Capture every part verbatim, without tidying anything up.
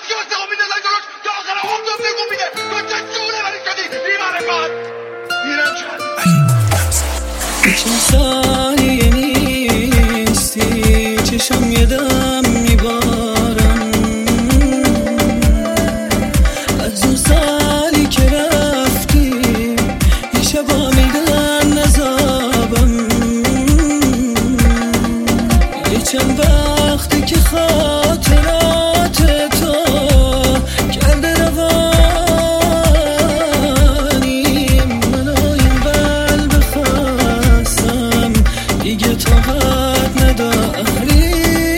که واسه میده لجوش که آخر عمر بگو میده تو چه جوره ولی شدی بی معرفت میرم چند سالیه نیستی چشم یه دم میبارم از اون سالی که رفتی یه شبا میدن نزابم یه چند وقتی که خاطرات تو کرده روانیم منو این قلب خستم دیگه طاقت نداری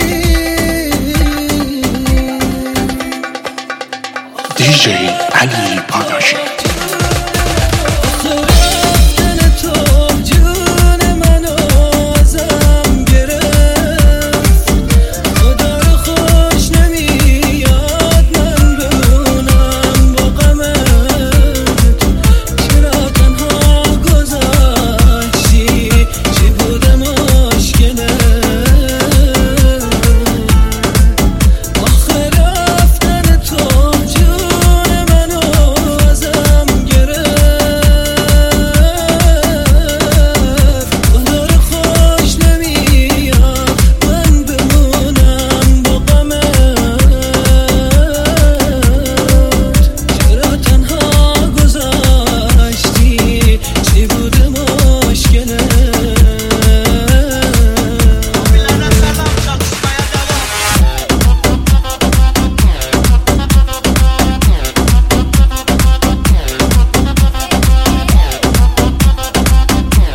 دیجی علی پاداشی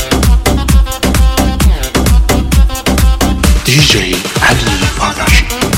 دیجی علی پاداشی